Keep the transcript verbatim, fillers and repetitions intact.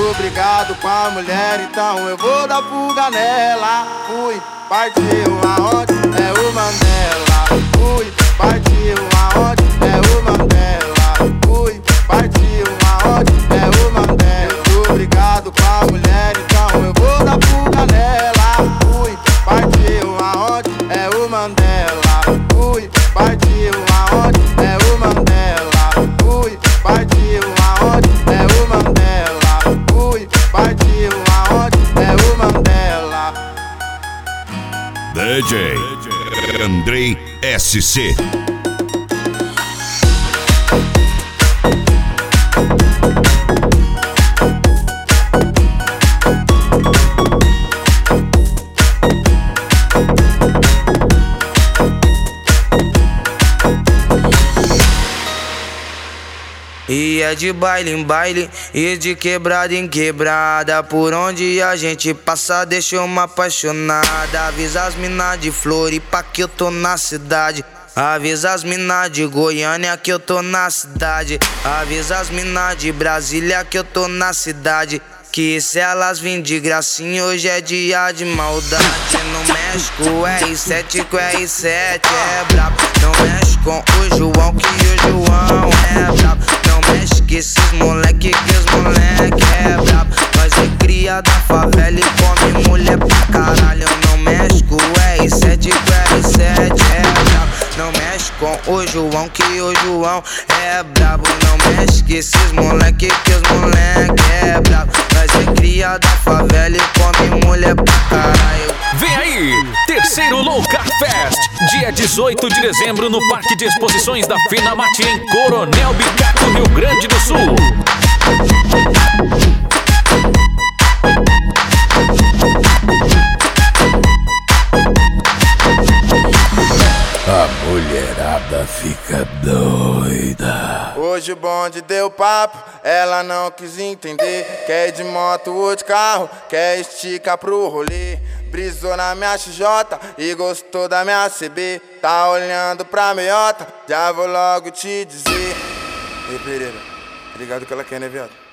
tô brigado com a mulher, então eu vou dar fuga nela. Fui, partiu aonde? É o Mandela. Fui, partiu aonde? É o Mandela. Fui, partiu aonde? É o Mandela. Eu tô brigado com a mulher, então eu vou dar fuga nela. Fui, partiu aonde? É o Mandela. Fui, partiu aonde? É o Mandela. Fui, partiu aonde? É o Mandela. Fui, partiu aonde? É o Mandela. D J Andrei S C. E é de baile em baile e de quebrada em quebrada, por onde a gente passa deixa uma apaixonada. Avisa as mina de Floripa que eu tô na cidade. Avisa as mina de Goiânia que eu tô na cidade. Avisa as mina de Brasília que eu tô na cidade. Que se elas vêm de gracinha, hoje é dia de maldade. Não mexe com o R sete, que o R sete é brabo. Não mexe com o João, que o João é brabo. Não mexe com esses moleque, que os moleque é brabo. Nós é cria da favela e come mulher pra caralho. Não mexe com o R sete, que o R sete é brabo. Não mexe com o João, que o João é brabo. Não mexe com esses moleque, que os moleque é brabo. Nós é cria da favela e come mulher pra caralho. Vem aí, terceiro Louca Fest, dia dezoito de dezembro no Parque de Exposições da Finamate em Coronel Bicaco, Rio Grande do Sul. A mulherada fica doida. Hoje o bonde deu papo, ela não quis entender. Quer de moto ou de carro, quer esticar pro rolê. Brisou na minha X J e gostou da minha C B. Tá olhando pra meiota, já vou logo te dizer. Ei, Pereira, ligado que ela quer, né, viado?